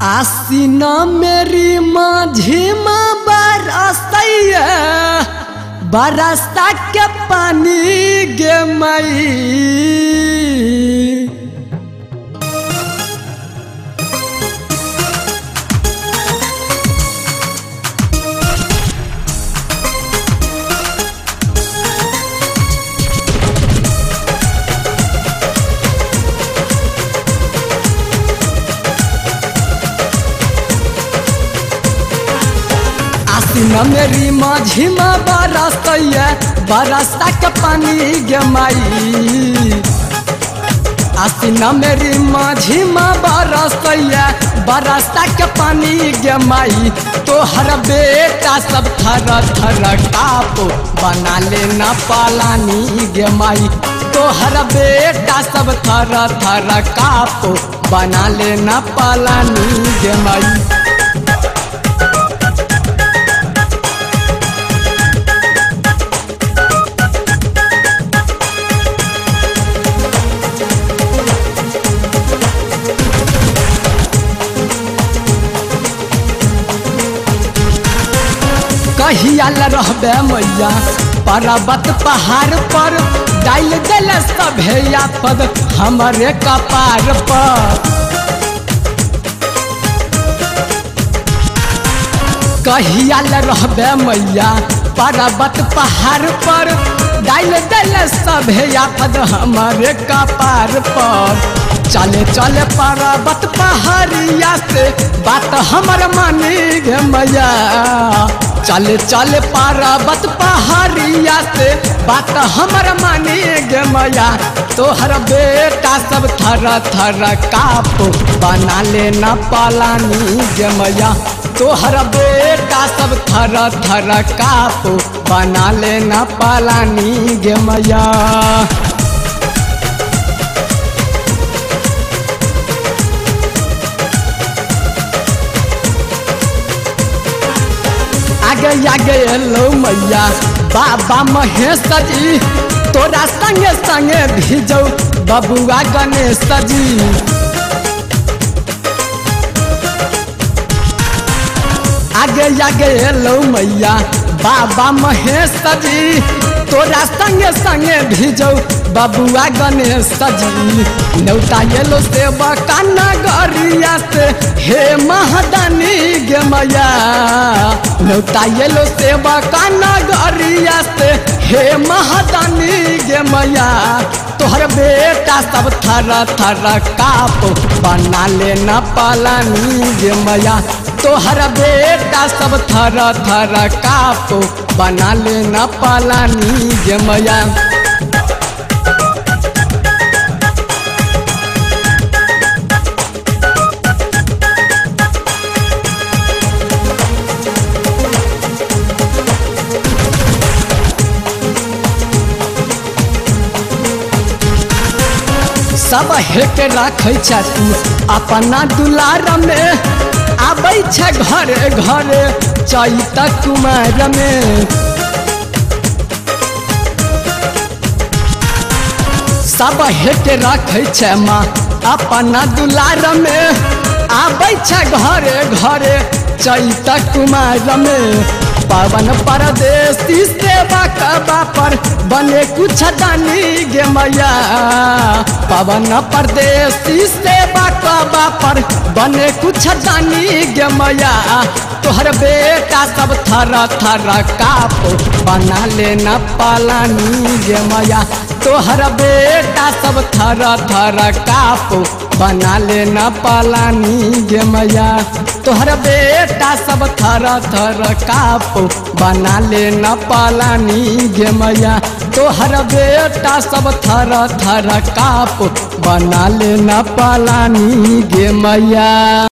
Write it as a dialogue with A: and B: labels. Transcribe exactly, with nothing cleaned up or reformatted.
A: आसीना मेरी माझीमा बरसैया बरसता के पानी गे मई। आसीना मेरी माझीमा बरसैया बरसता के पानी गे मई। आसीना मेरी माझीमा बरसैया बरसता के पानी गे मई। तोहर बेटा सब थर थर कापो बना लेना पालानी गे मई। तोहर बेटा सब थर थर कापो बना लेना पालानी गे मई। कहियाल रहबे मैया पर्वत पहाड़ पर डाल दिल सभे आपद हमारे कपार पर। कहियाल रहबे मैया पर्वत पहाड़ पर डाल दिल सभे आपद हमारे कपार पर। चले चले पर्वत पहाड़िया से बात हमर मानी गे मैया। चले चले पर्वत पहाड़िया से बात हमर मानी गे मैया। तोहर बेटा सब थर थर कापो बना लेना पालानी गे मैया। तोहर बेटा सब थर थर कापो बना लेना पालानी गे मैया। आगे आगे लो मैया बाबा महेश जी तोरा संगे संगे भेजो बबुआ गणेश जी। आगे आगे लो मैया बाबा महेश जी तोरा संगे संगे भेजो बबुआ गणेश जी। नौता येलो सेवा काना गरिया से हे महादानी गे मैया। नौता येलो सेवा काना गरिया से हे महादानी गे मैया। तोहर बेटा सब थर थर कापो बना लेना पालानी गे मैया। तोहर बेटा सब थर थर कापो बना लेना पालानी गे मैया। सब हेट रखे तू अपना दुलार में आबै छ घरे घरे चैत कुमार में। सब हेट रखे माँ अपना दुलार में आबै छ घरे घरे चैत कुमार में। पवन परदेसी सेवा कबा पर बने कुछ दानी गे मैया। पवन परदेसी सेवा कबा पर बने कुछ दानी गे मैया। तोहर बेटा सब थर थर कापो बना लेना पालानी गे मैया। तोहर बेटा सब थर थर कापो बना लेना पालानी गे मैया। तोहर बेटा सब थर थर कापो बना लेना पालानी गे मैया। तोहर बेटा सब थर थर कापो बना लेना पालानी गे मैया।